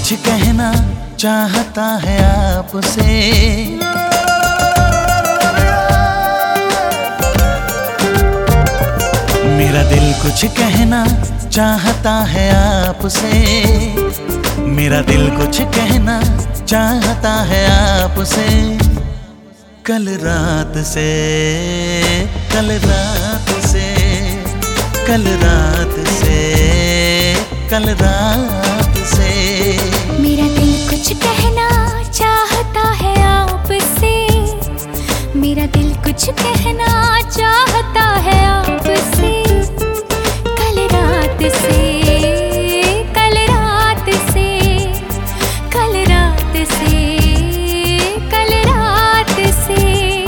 कुछ कहना चाहता है आपसे। मेरा दिल कुछ कहना चाहता है आपसे। मेरा दिल कुछ कहना चाहता है आपसे। कल रात से, कल रात से, कल रात से, कल रात से। मेरा दिल कुछ कहना चाहता है आपसे। मेरा दिल कुछ कहना चाहता है आपसे। कल रात से, कल रात से, कल रात से, कल रात से।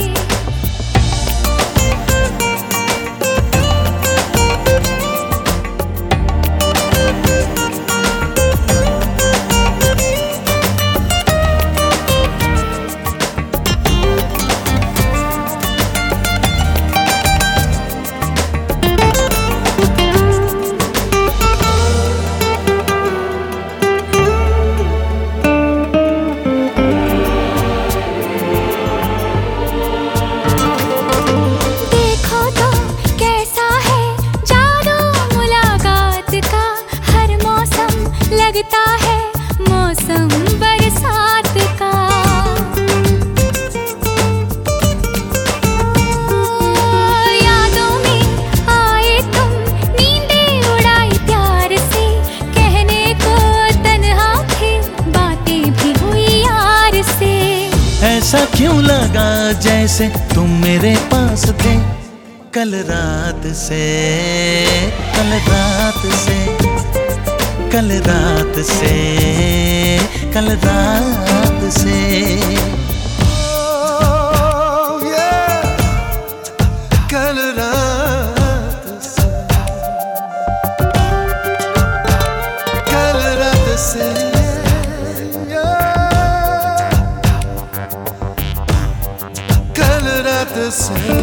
लगता है मौसम बरसात का। यादों में आए तुम, नींदें उड़ाई प्यार से। कहने को तन्हा थे, बातें भी हुई यार से। ऐसा क्यों लगा जैसे तुम मेरे पास थे। कल रात से, कल रात से, कल रात से, कल रात से। कल रात से, कल रात से, कल रात से।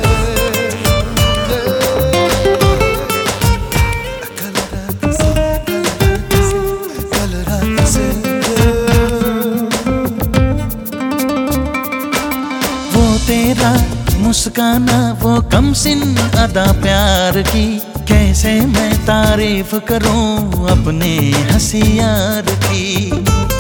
तेरा मुस्काना वो कमसिन अदा प्यार की। कैसे मैं तारीफ करूं अपने हंसी यार की।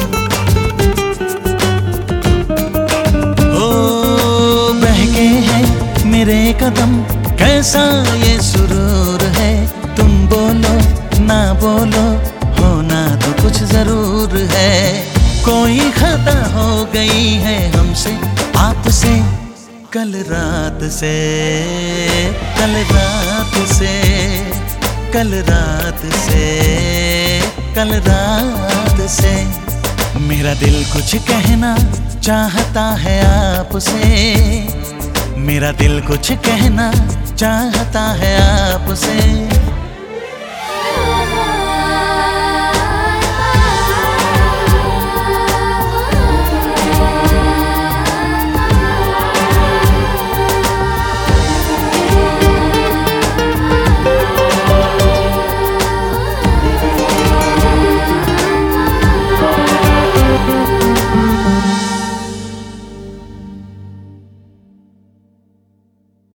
ओ बहके हैं मेरे कदम, कैसा ये सुरूर है। तुम बोलो ना बोलो, होना तो कुछ जरूर है। कोई खता हो गई है हमसे आपसे। कल रात से, कल रात से, कल रात से, कल रात से। मेरा दिल कुछ कहना चाहता है आपसे। मेरा दिल कुछ कहना चाहता है आपसे।